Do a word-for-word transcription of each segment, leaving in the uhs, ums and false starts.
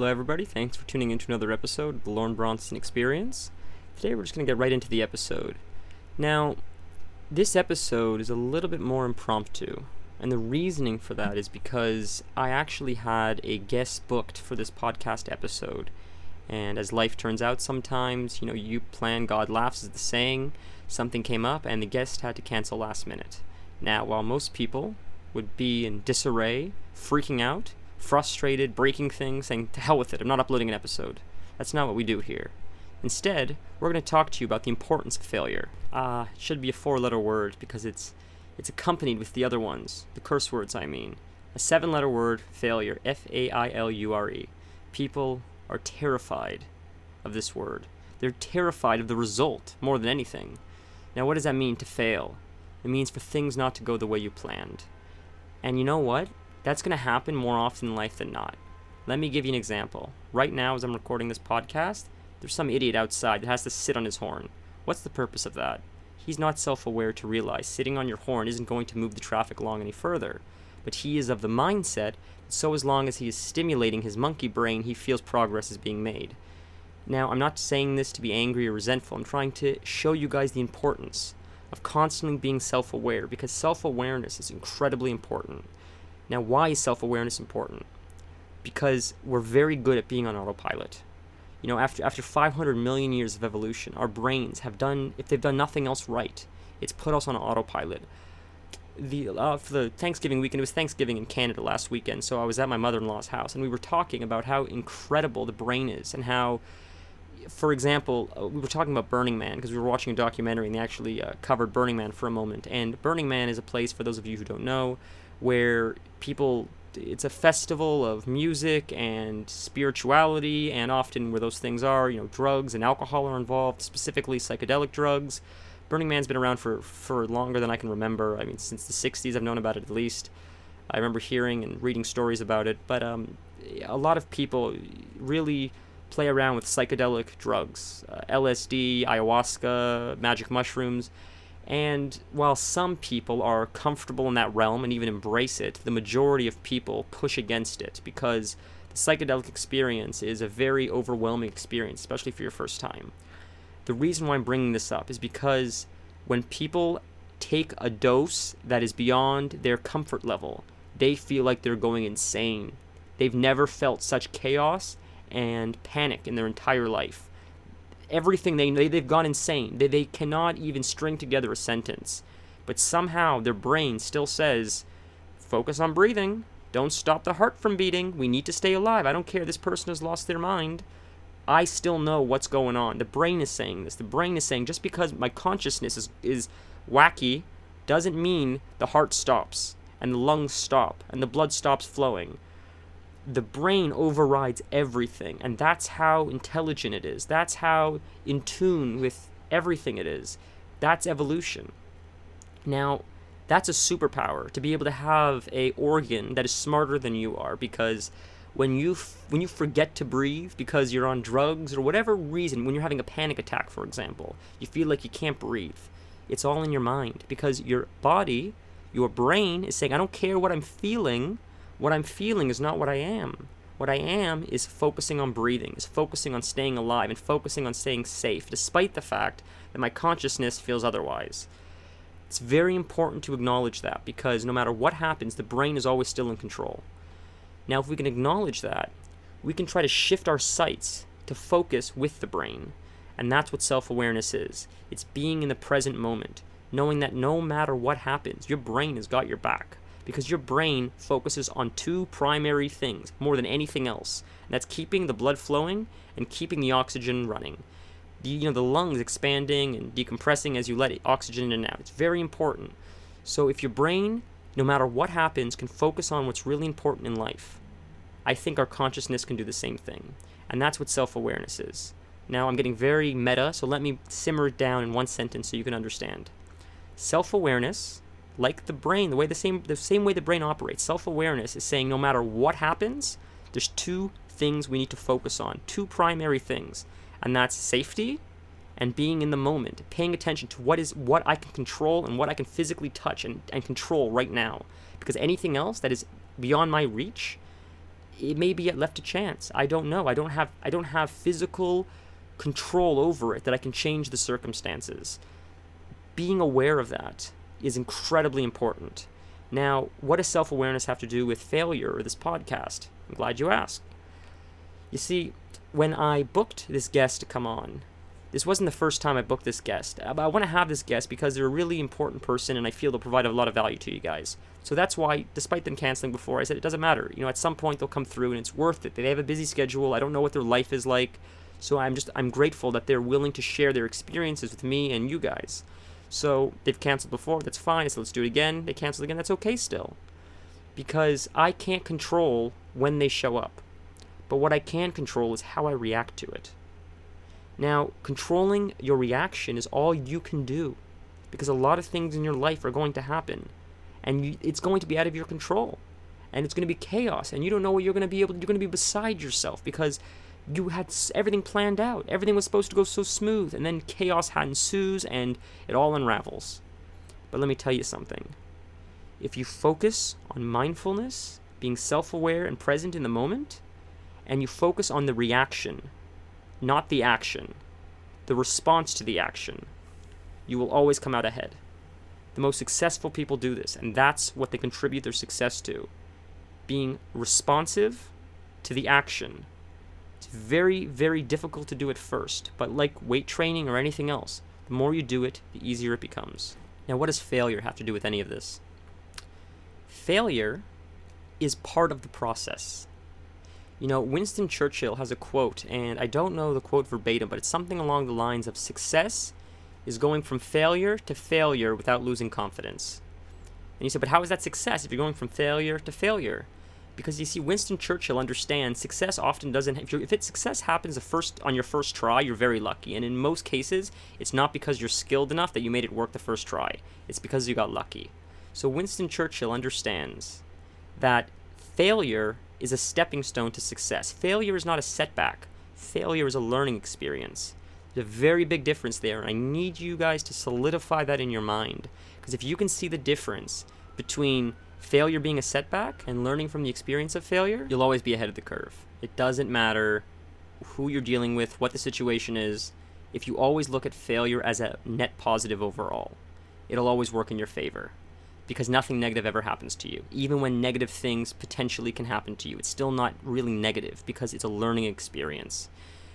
Hello, everybody. Thanks for tuning in to another episode of the Lorne Bronson Experience. Today, we're just going to get right into the episode. Now, this episode is a little bit more impromptu, and the reasoning for that is because I actually had a guest booked for this podcast episode. And as life turns out sometimes, you know, you plan, God laughs is the saying. Something came up, and the guest had to cancel last minute. Now, while most people would be in disarray, freaking out, frustrated, breaking things, saying, to hell with it, I'm not uploading an episode. That's not what we do here. Instead, we're going to talk to you about the importance of failure. Ah, uh, it should be a four-letter word because it's it's accompanied with the other ones, the curse words, I mean. A seven-letter word, failure, F A I L U R E. People are terrified of this word. They're terrified of the result more than anything. Now, what does that mean, to fail? It means for things not to go the way you planned. And you know what? That's going to happen more often in life than not. Let me give you an example. Right now, as I'm recording this podcast, there's some idiot outside that has to sit on his horn. What's the purpose of that? He's not self-aware to realize sitting on your horn isn't going to move the traffic along any further. But he is of the mindset that so as long as he is stimulating his monkey brain, he feels progress is being made. Now, I'm not saying this to be angry or resentful. I'm trying to show you guys the importance of constantly being self-aware, because self-awareness is incredibly important. Now, why is self-awareness important? Because we're very good at being on autopilot. You know, after after five hundred million years of evolution, our brains have done, if they've done nothing else right, it's put us on autopilot. The uh, for the Thanksgiving weekend, it was Thanksgiving in Canada last weekend, so I was at my mother-in-law's house, and we were talking about how incredible the brain is, and how, for example, uh, we were talking about Burning Man, because we were watching a documentary, and they actually uh, covered Burning Man for a moment. And Burning Man is a place, for those of you who don't know, where people, it's a festival of music and spirituality, and often where those things are, you know, drugs and alcohol are involved, specifically psychedelic drugs. Burning Man's been around for, for longer than I can remember. I mean, since the sixties, I've known about it at least. I remember hearing and reading stories about it, but um, a lot of people really play around with psychedelic drugs, uh, L S D, ayahuasca, magic mushrooms. And while some people are comfortable in that realm and even embrace it, the majority of people push against it, because the psychedelic experience is a very overwhelming experience, especially for your first time. The reason why I'm bringing this up is because when people take a dose that is beyond their comfort level, they feel like they're going insane. They've never felt such chaos and panic in their entire life. Everything they, they they've gone insane. They they cannot even string together a sentence. But somehow their brain still says, focus on breathing. Don't stop the heart from beating. We need to stay alive. I don't care. This person has lost their mind. I still know what's going on. The brain is saying this. The brain is saying, just because my consciousness is, is wacky doesn't mean the heart stops and the lungs stop and the blood stops flowing. The brain overrides everything, and that's how intelligent it is. That's how in tune with everything it is. That's evolution. Now, that's a superpower, to be able to have a organ that is smarter than you are, because when you f- when you forget to breathe because you're on drugs or whatever reason, when you're having a panic attack, for example, you feel like you can't breathe. It's all in your mind, because your body, your brain is saying, I don't care what I'm feeling. What I'm feeling is not what I am. What I am is focusing on breathing, is focusing on staying alive, and focusing on staying safe, despite the fact that my consciousness feels otherwise. It's very important to acknowledge that, because no matter what happens, the brain is always still in control. Now, if we can acknowledge that, we can try to shift our sights to focus with the brain. And that's what self-awareness is. It's being in the present moment, knowing that no matter what happens, your brain has got your back. Because your brain focuses on two primary things more than anything else. And that's keeping the blood flowing and keeping the oxygen running. The, you know, the lungs expanding and decompressing as you let oxygen in and out. It's very important. So if your brain, no matter what happens, can focus on what's really important in life, I think our consciousness can do the same thing. And that's what self-awareness is. Now, I'm getting very meta, so let me simmer it down in one sentence so you can understand. Self-awareness, like the brain, the way the same the same way the brain operates, self-awareness is saying no matter what happens, there's two things we need to focus on, two primary things, and that's safety and being in the moment, paying attention to what is what I can control and what I can physically touch and, and control right now. Because anything else that is beyond my reach it may be left to chance. I don't know. I don't have I don't have physical control over it that I can change the circumstances. Being aware of that is incredibly important. Now, what does self-awareness have to do with failure or this podcast? I'm glad you asked. You see, when I booked this guest to come on, this wasn't the first time I booked this guest. But I want to have this guest because they're a really important person and I feel they'll provide a lot of value to you guys. So that's why, despite them canceling before, I said it doesn't matter. You know, at some point they'll come through and it's worth it. They have a busy schedule. I don't know what their life is like. So I'm just, I'm grateful that they're willing to share their experiences with me and you guys. So they've canceled before, that's fine. So let's do it again. They canceled again, that's okay still. Because I can't control when they show up. But what I can control is how I react to it. Now, controlling your reaction is all you can do. Because a lot of things in your life are going to happen. And you, it's going to be out of your control. And it's going to be chaos. And you don't know what you're going to be able to do. You're going to be beside yourself because you had everything planned out. Everything was supposed to go so smooth. And then chaos ensues and it all unravels. But let me tell you something. If you focus on mindfulness, being self-aware and present in the moment, and you focus on the reaction, not the action, the response to the action, you will always come out ahead. The most successful people do this, and that's what they contribute their success to. Being responsive to the action. It's very, very difficult to do it first, but like weight training or anything else, the more you do it, the easier it becomes. Now, what does failure have to do with any of this? Failure is part of the process. You know, Winston Churchill has a quote, and I don't know the quote verbatim, but it's something along the lines of success is going from failure to failure without losing confidence. And you say, but how is that success if you're going from failure to failure? Because you see, Winston Churchill understands success often doesn't, if, you're, if it success happens the first on your first try, you're very lucky. And in most cases, it's not because you're skilled enough that you made it work the first try. It's because you got lucky. So Winston Churchill understands that failure is a stepping stone to success. Failure is not a setback. Failure is a learning experience. There's a very big difference there, and I need you guys to solidify that in your mind. Because if you can see the difference between failure being a setback and learning from the experience of failure, you'll always be ahead of the curve. It doesn't matter who you're dealing with, what the situation is. If you always look at failure as a net positive overall, it'll always work in your favor. Because nothing negative ever happens to you. Even when negative things potentially can happen to you, it's still not really negative because it's a learning experience.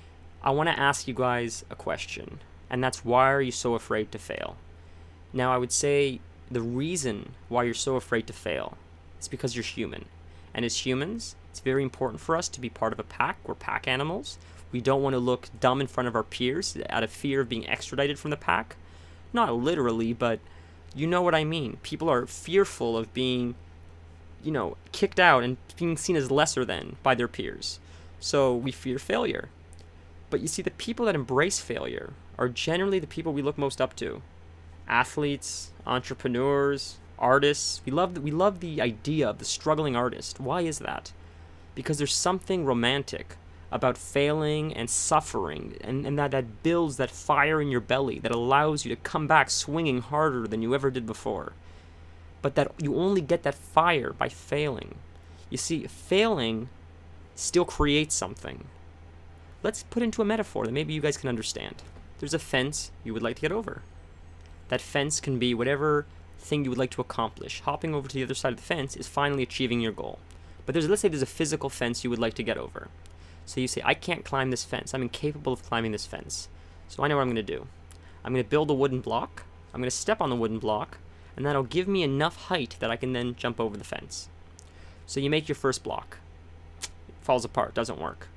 I want to ask you guys a question, and that's, why are you so afraid to fail? Now, I would say the reason why you're so afraid to fail is because you're human. And as humans, it's very important for us to be part of a pack. We're pack animals. We don't want to look dumb in front of our peers out of fear of being extradited from the pack. Not literally, but you know what I mean. People are fearful of being, you know, kicked out and being seen as lesser than by their peers. So we fear failure. But you see, the people that embrace failure are generally the people we look most up to. Athletes, entrepreneurs, artists. We love the, we love the idea of the struggling artist. Why is that? Because there's something romantic about failing and suffering, and, and that, that builds that fire in your belly that allows you to come back swinging harder than you ever did before. But that you only get that fire by failing. You see, failing still creates something. Let's put into a metaphor that maybe you guys can understand. There's a fence you would like to get over. That fence can be whatever thing you would like to accomplish. Hopping over to the other side of the fence is finally achieving your goal. But there's, let's say there's a physical fence you would like to get over. So you say, I can't climb this fence. I'm incapable of climbing this fence. So I know what I'm going to do. I'm going to build a wooden block. I'm going to step on the wooden block, and that'll give me enough height that I can then jump over the fence. So you make your first block. It falls apart, doesn't work.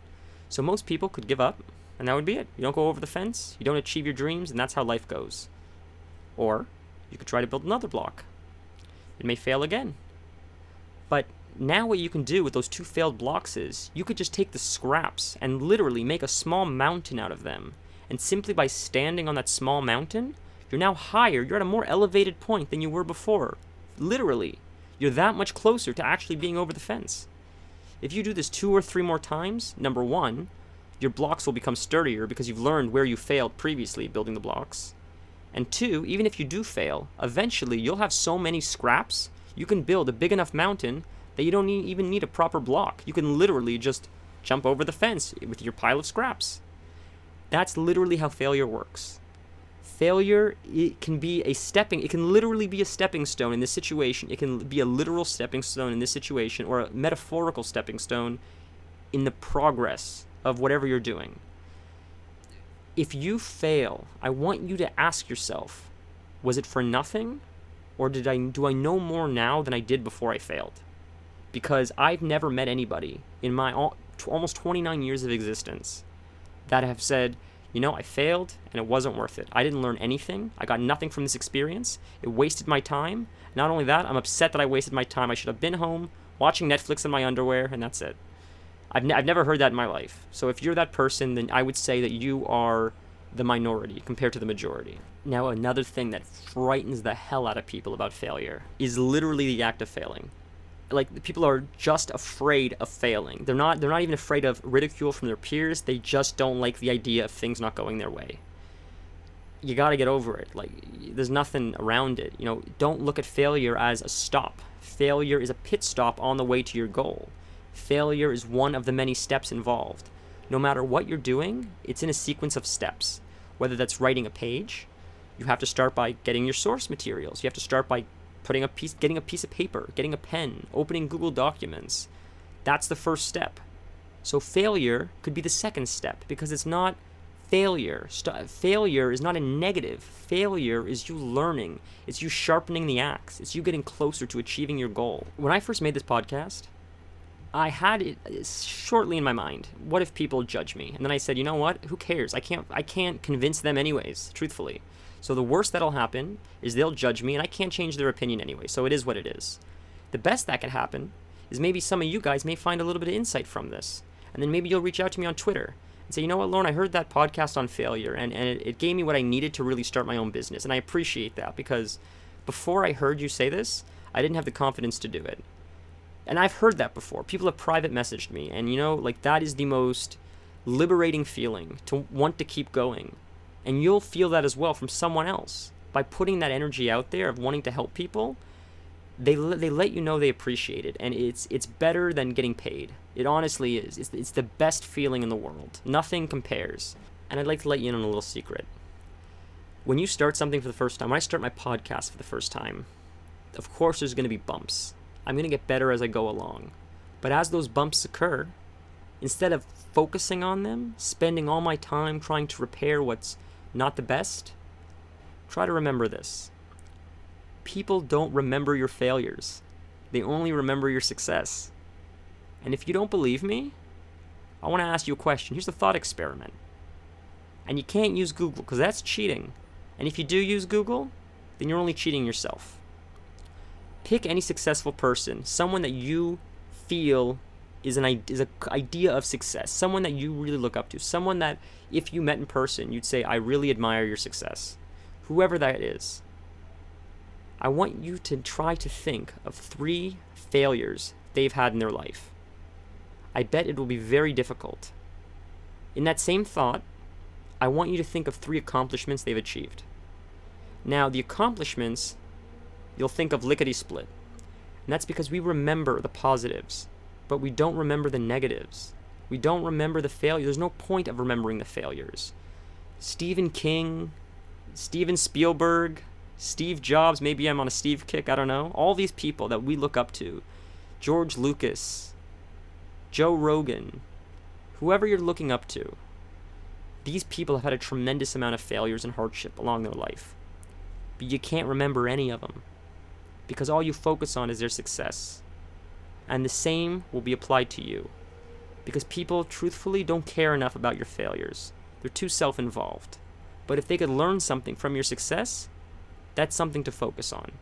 So most people could give up, and that would be it. You don't go over the fence, you don't achieve your dreams, and that's how life goes. Or you could try to build another block. It may fail again. But now what you can do with those two failed blocks is, you could just take the scraps and literally make a small mountain out of them. And simply by standing on that small mountain, you're now higher, you're at a more elevated point than you were before. Literally. You're that much closer to actually being over the fence. If you do this two or three more times, number one, your blocks will become sturdier because you've learned where you failed previously building the blocks. And two, even if you do fail, eventually you'll have so many scraps, you can build a big enough mountain that you don't need, even need a proper block. You can literally just jump over the fence with your pile of scraps. That's literally how failure works. Failure, it can be a stepping, it can literally be a stepping stone in this situation. It can be a literal stepping stone in this situation, or a metaphorical stepping stone in the progress of whatever you're doing. If you fail, I want you to ask yourself, was it for nothing? Or did I do I know more now than I did before I failed? Because I've never met anybody in my al- almost twenty-nine years of existence that have said, you know, I failed and it wasn't worth it. I didn't learn anything. I got nothing from this experience. It wasted my time. Not only that, I'm upset that I wasted my time. I should have been home watching Netflix in my underwear, and that's it. I've, ne- I've never heard that in my life. So if you're that person, then I would say that you are the minority compared to the majority. Now, another thing that frightens the hell out of people about failure is literally the act of failing. Like, people are just afraid of failing. They're not they're not even afraid of ridicule from their peers. They just don't like the idea of things not going their way. You got to get over it. Like, there's nothing around it. You know, don't look at failure as a stop. Failure is a pit stop on the way to your goal. Failure is one of the many steps involved. No matter what you're doing, it's in a sequence of steps. Whether that's writing a page, you have to start by getting your source materials. You have to start by putting a piece, getting a piece of paper, getting a pen, opening Google Documents. That's the first step. So failure could be the second step, because it's not failure. St- failure is not a negative. Failure is you learning. It's you sharpening the axe. It's you getting closer to achieving your goal. When I first made this podcast, I had it shortly in my mind. What if people judge me? And then I said, you know what? Who cares? I can't I can't convince them anyways, truthfully. So the worst that'll happen is they'll judge me, and I can't change their opinion anyway. So it is what it is. The best that could happen is maybe some of you guys may find a little bit of insight from this. And then maybe you'll reach out to me on Twitter and say, you know what, Lauren, I heard that podcast on failure, and, and it, it gave me what I needed to really start my own business. And I appreciate that, because before I heard you say this, I didn't have the confidence to do it. And I've heard that before. People have private messaged me, and you know, like, that is the most liberating feeling, to want to keep going. And you'll feel that as well from someone else. By putting that energy out there of wanting to help people, they they let you know they appreciate it, and it's it's better than getting paid. It honestly is. It's, it's the best feeling in the world. Nothing compares. And I'd like to let you in on a little secret. When you start something for the first time, when I start my podcast for the first time, of course there's going to be bumps. I'm going to get better as I go along. But as those bumps occur, instead of focusing on them, spending all my time trying to repair what's not the best, try to remember this. People don't remember your failures. They only remember your success. And if you don't believe me, I want to ask you a question. Here's a thought experiment. And you can't use Google, because that's cheating. And if you do use Google, then you're only cheating yourself. Pick any successful person, someone that you feel is an is an idea of success, someone that you really look up to, someone that if you met in person, you'd say, I really admire your success. Whoever that is. I want you to try to think of three failures they've had in their life. I bet it will be very difficult. In that same thought, I want you to think of three accomplishments they've achieved. Now, the accomplishments, you'll think of lickety-split. And that's because we remember the positives, but we don't remember the negatives. We don't remember the failures. There's no point of remembering the failures. Stephen King, Steven Spielberg, Steve Jobs, maybe I'm on a Steve kick, I don't know. All these people that we look up to, George Lucas, Joe Rogan, whoever you're looking up to, these people have had a tremendous amount of failures and hardship along their life. But you can't remember any of them, because all you focus on is their success. And the same will be applied to you, because people truthfully don't care enough about your failures. They're too self-involved. But if they could learn something from your success, that's something to focus on.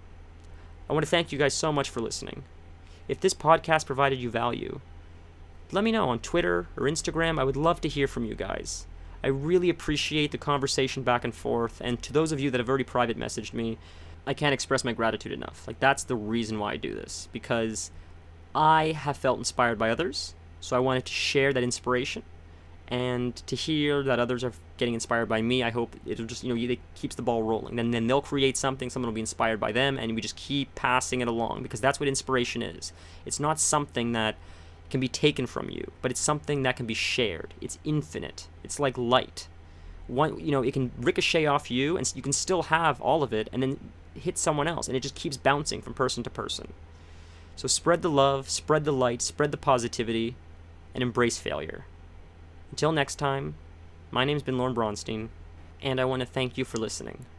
I want to thank you guys so much for listening. If this podcast provided you value, let me know on Twitter or Instagram. I would love to hear from you guys. I really appreciate the conversation back and forth, and to those of you that have already private messaged me, I can't express my gratitude enough. Like, that's the reason why I do this, because I have felt inspired by others, so I wanted to share that inspiration, And to hear that others are getting inspired by me, I hope it'll just, you know, it keeps the ball rolling. Then, then they'll create something, someone will be inspired by them, and we just keep passing it along, because that's what inspiration is. It's not something that can be taken from you, but it's something that can be shared. It's infinite. It's like light. One, you know, it can ricochet off you, and you can still have all of it, and then hit someone else, and it just keeps bouncing from person to person. So spread the love, spread the light, spread the positivity, and embrace failure. Until next time, my name's been Lorne Bronstein, and I want to thank you for listening.